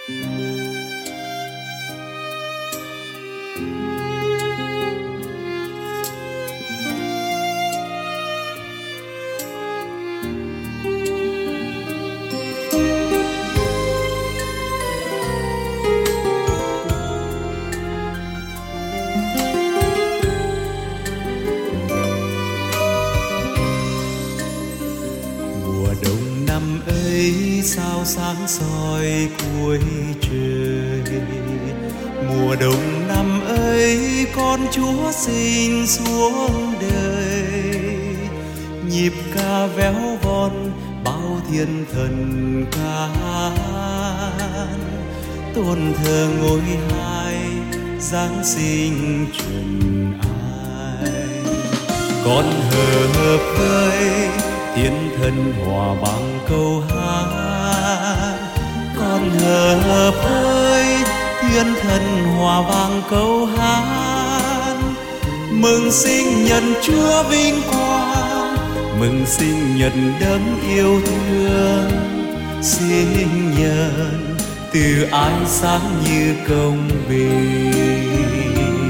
Sao sáng soi cuối trời, mùa đông năm ấy con Chúa sinh xuống đời. Nhịp ca véo von bao thiên thần ca hát, tôn thờ ngôi hai Giáng sinh trần ai. Con hợp với thiên thần hòa bằng câu hát, con hợp với thiên thần hòa vang câu hát. Mừng sinh nhật Chúa vinh quang, mừng sinh nhật đấng yêu thương. Sinh nhật từ ái sáng như công bình.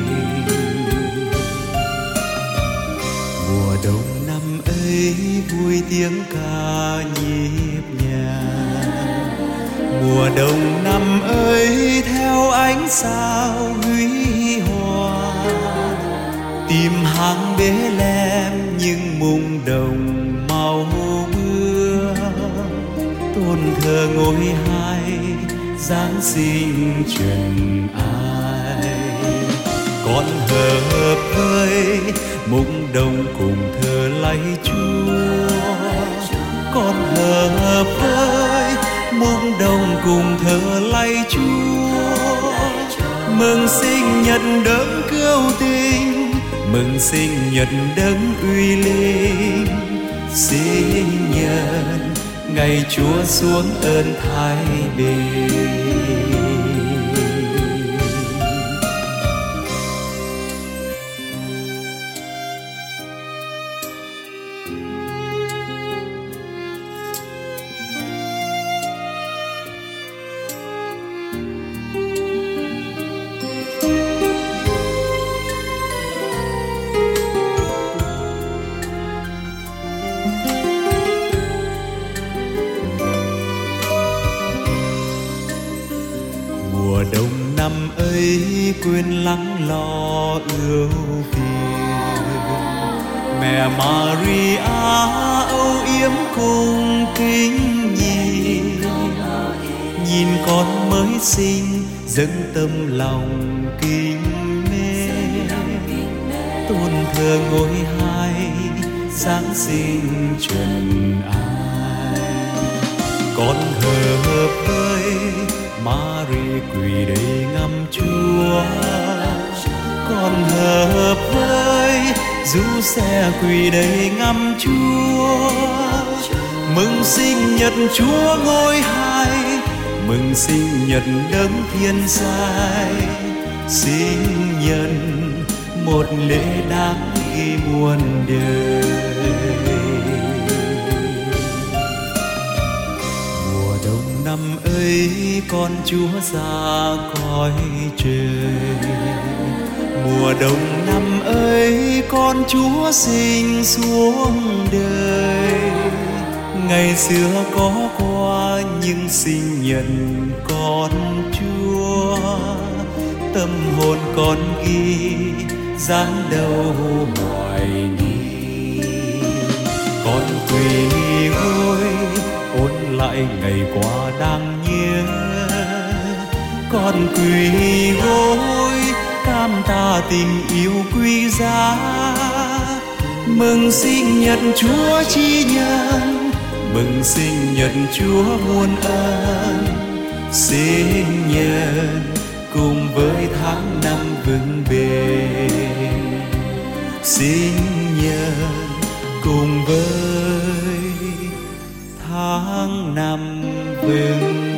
Mùa đông năm ấy vui tiếng ca nhịp nhàng, mùa đông năm ấy theo ánh sao huy hoàng. Tìm hàng Bê-lem nhưng mùng đồng màu mưa, tôn thờ ngôi hai Giáng sinh trần ai. Con hợp với mùng đồng cùng thờ lạy Chúa, con hợp với mùng đồng cùng thờ lạy Chúa. Mừng sinh nhật đấng cứu tinh, mừng sinh nhật đấng uy linh. Sinh nhật ngày Chúa xuống ơn thái bình. Mùa đông năm ấy quên lắng lo ưu phiền, mẹ Maria âu yếm cùng kính nhìn. Nhìn con mới sinh dâng tâm lòng kính mến, tôn thờ ngôi hai Giáng sinh trần ai. Con hợp với Mary quỳ đầy ngắm Chúa, con hợp với Giuse quỳ đầy ngắm Chúa. Mừng sinh nhật Chúa ngôi hai, mừng sinh nhật đấng thiên giai. Sinh nhật một lễ đáng ghi muôn đời. Mùa đông năm ấy con Chúa ra cõi trời, mùa đông năm ấy con Chúa sinh xuống đời. Ngày xưa có qua nhưng sinh nhật con Chúa, tâm hồn con ghi dáng đâu hoài nghi. Con quỳ gối ôn lại ngày qua đang nhớ, con quỳ gối cam ta tình yêu quý giá. Mừng sinh nhật Chúa chi nhân, mừng sinh nhật Chúa muôn ơn. Sinh nhật cùng với tháng năm vững bền, sinh nhật cùng với tháng năm vững